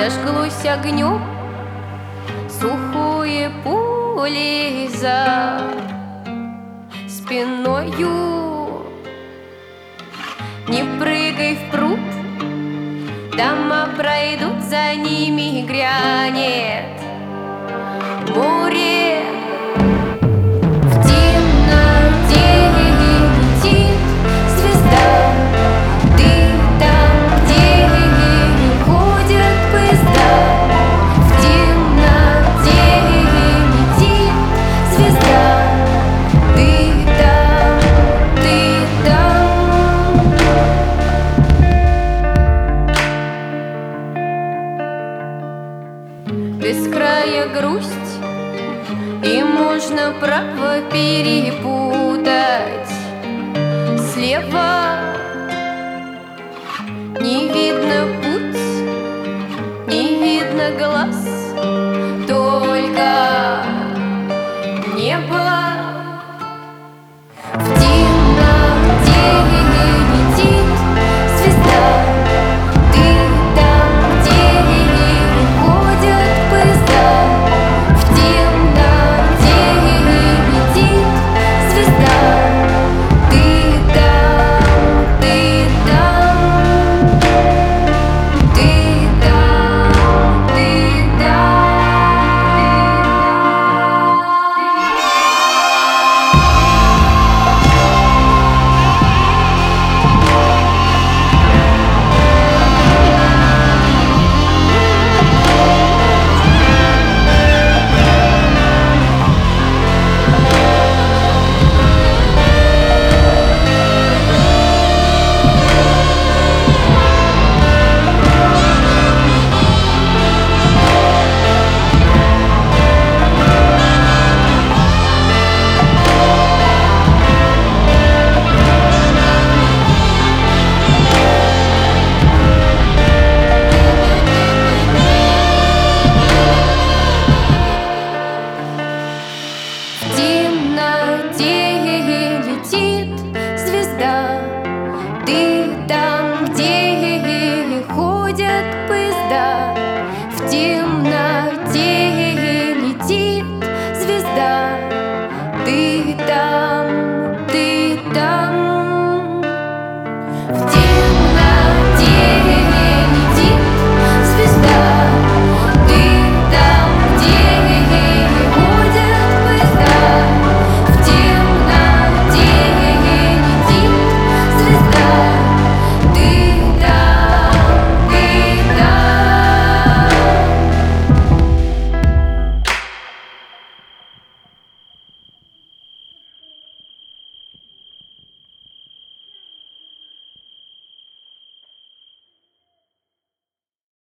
зажглось огнем сухое поле за спиною. Не прыгай в пруд, дома пройдут, за ними грянет море. В темноте летит звезда, ты там, где ходят поезда. В темноте летит звезда, ты там, ты там. Без края грусть, и можно право перепутать. Слева не видно путь, не видно глаз, только небо. В темноте летит звезда, ты там, где ходят поезда. В темноте летит звезда, ты там, ты там, ты там, ты там. В темноте летит звезда, ты там, где ходят поезда. В темноте